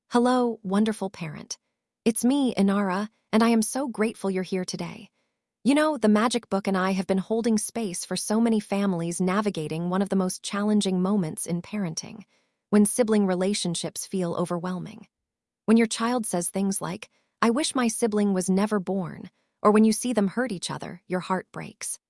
Hello, wonderful parent. It's me, Inara, and I am so grateful you're here today. You know, the Magic Book and I have been holding space for so many families navigating one of the most challenging moments in parenting, when sibling relationships feel overwhelming. When your child says things like, "I wish my sibling was never born," or when you see them hurt each other, your heart breaks.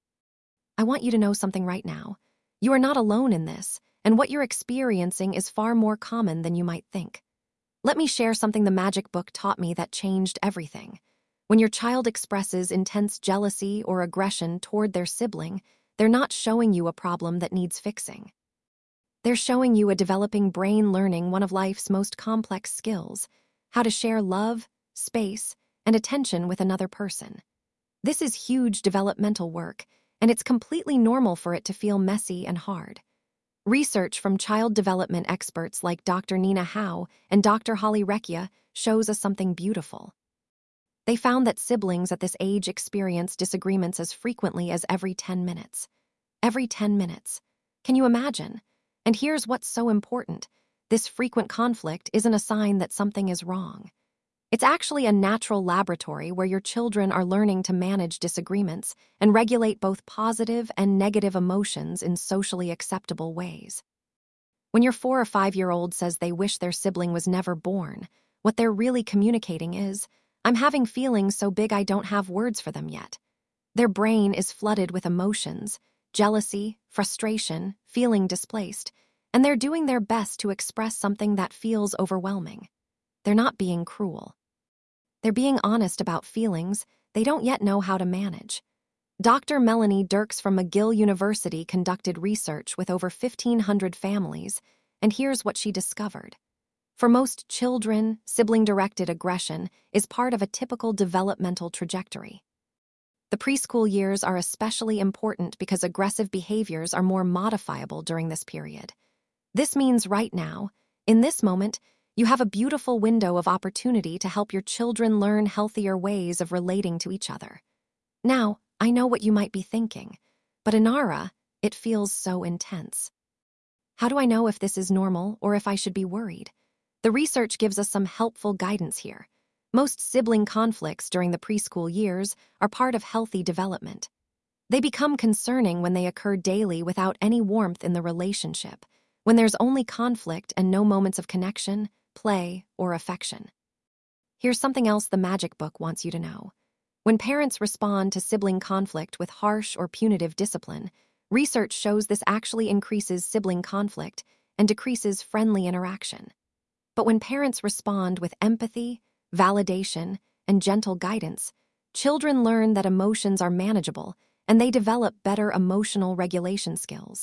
I want you to know something right now. You are not alone in this, and what you're experiencing is far more common than you might think. Let me share something the Magic Book taught me that changed everything. When your child expresses intense jealousy or aggression toward their sibling, they're not showing you a problem that needs fixing. They're showing you a developing brain learning one of life's most complex skills: how to share love, space, and attention with another person. This is huge developmental work, and it's completely normal for it to feel messy and hard. Research from child development experts like Dr. Nina Howe and Dr. Holly Recchia shows us something beautiful. They found that siblings at this age experience disagreements as frequently as every 10 minutes. Every 10 minutes. Can you imagine? And here's what's so important. This frequent conflict isn't a sign that something is wrong. It's actually a natural laboratory where your children are learning to manage disagreements and regulate both positive and negative emotions in socially acceptable ways. When your 4 or 5-year-old says they wish their sibling was never born, what they're really communicating is, "I'm having feelings so big I don't have words for them yet." Their brain is flooded with emotions, jealousy, frustration, feeling displaced, and they're doing their best to express something that feels overwhelming. They're not being cruel. They're being honest about feelings they don't yet know how to manage. Dr. Melanie Dirks from McGill University conducted research with over 1,500 families, and here's what she discovered. For most children, sibling-directed aggression is part of a typical developmental trajectory. The preschool years are especially important because aggressive behaviors are more modifiable during this period. This means right now, in this moment, you have a beautiful window of opportunity to help your children learn healthier ways of relating to each other. Now, I know what you might be thinking, but Inara, it feels so intense. How do I know if this is normal or if I should be worried? The research gives us some helpful guidance here. Most sibling conflicts during the preschool years are part of healthy development. They become concerning when they occur daily without any warmth in the relationship, when there's only conflict and no moments of connection, play, or affection. Here's something else the Magic Book wants you to know. When parents respond to sibling conflict with harsh or punitive discipline, research shows this actually increases sibling conflict and decreases friendly interaction. But when parents respond with empathy, validation, and gentle guidance, children learn that emotions are manageable and they develop better emotional regulation skills.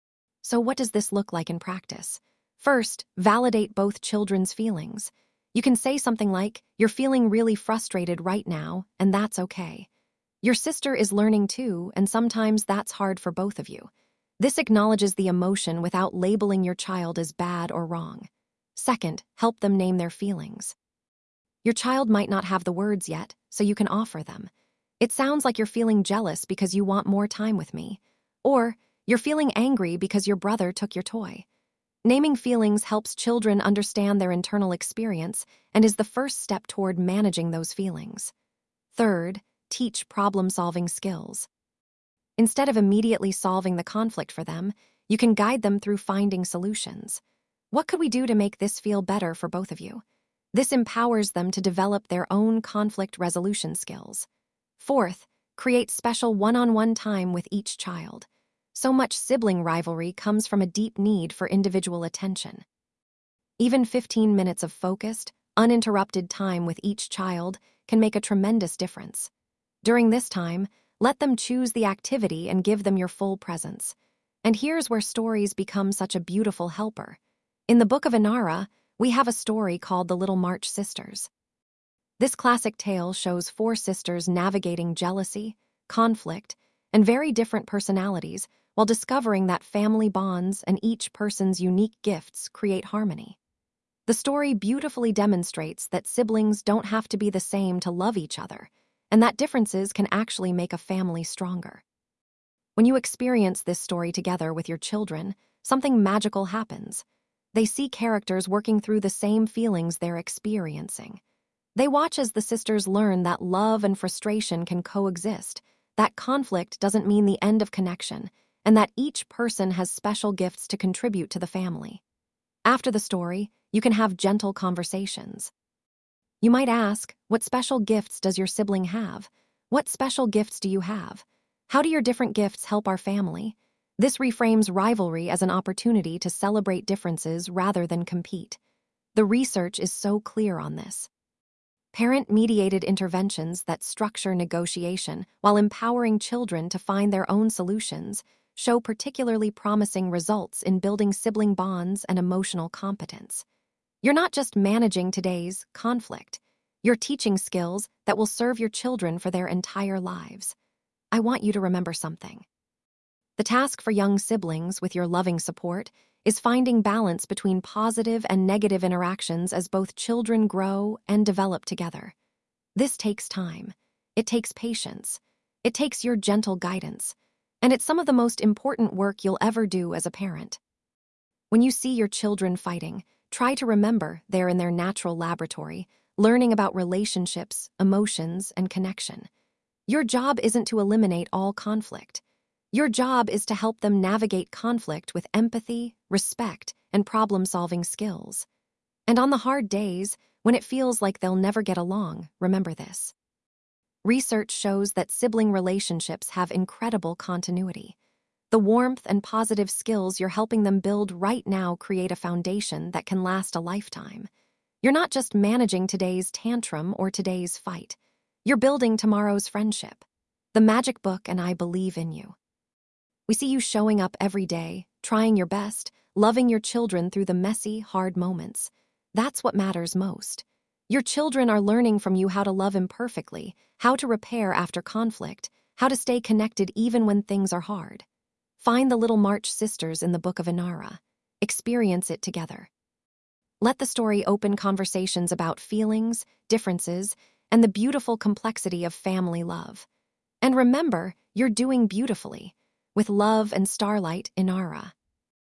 So what does this look like in practice? First, validate both children's feelings. You can say something like, "You're feeling really frustrated right now, and that's okay. Your sister is learning too, and sometimes that's hard for both of you." This acknowledges the emotion without labeling your child as bad or wrong. Second, help them name their feelings. Your child might not have the words yet, so you can offer them. "It sounds like you're feeling jealous because you want more time with me." Or, "You're feeling angry because your brother took your toy." Naming feelings helps children understand their internal experience and is the first step toward managing those feelings. Third, teach problem-solving skills. Instead of immediately solving the conflict for them, you can guide them through finding solutions. What could we do to make this feel better for both of you? This empowers them to develop their own conflict resolution skills. Fourth, create special one-on-one time with each child. So much sibling rivalry comes from a deep need for individual attention. Even 15 minutes of focused, uninterrupted time with each child can make a tremendous difference. During this time, let them choose the activity and give them your full presence. And here's where stories become such a beautiful helper. In the Book of Inara, we have a story called The Little March Sisters. This classic tale shows 4 sisters navigating jealousy, conflict, and very different personalities while discovering that family bonds and each person's unique gifts create harmony. The story beautifully demonstrates that siblings don't have to be the same to love each other, and that differences can actually make a family stronger. When you experience this story together with your children, something magical happens. They see characters working through the same feelings they're experiencing. They watch as the sisters learn that love and frustration can coexist, that conflict doesn't mean the end of connection, and that each person has special gifts to contribute to the family. After the story, you can have gentle conversations. You might ask, what special gifts does your sibling have? What special gifts do you have? How do your different gifts help our family? This reframes rivalry as an opportunity to celebrate differences rather than compete. The research is so clear on this. Parent-mediated interventions that structure negotiation while empowering children to find their own solutions show particularly promising results in building sibling bonds and emotional competence. You're not just managing today's conflict, you're teaching skills that will serve your children for their entire lives. I want you to remember something. The task for young siblings with your loving support is finding balance between positive and negative interactions as both children grow and develop together. This takes time. It takes patience. It takes your gentle guidance. And it's some of the most important work you'll ever do as a parent. When you see your children fighting, try to remember they're in their natural laboratory, learning about relationships, emotions, and connection. Your job isn't to eliminate all conflict. Your job is to help them navigate conflict with empathy, respect, and problem-solving skills. And on the hard days, when it feels like they'll never get along, remember this. Research shows that sibling relationships have incredible continuity. The warmth and positive skills you're helping them build right now create a foundation that can last a lifetime. You're not just managing today's tantrum or today's fight. You're building tomorrow's friendship. The Magic Book and I believe in you. We see you showing up every day, trying your best, loving your children through the messy, hard moments. That's what matters most. Your children are learning from you how to love imperfectly, how to repair after conflict, how to stay connected even when things are hard. Find the little March sisters in the Book of Inara. Experience it together. Let the story open conversations about feelings, differences, and the beautiful complexity of family love. And remember, you're doing beautifully. With love and starlight, Inara.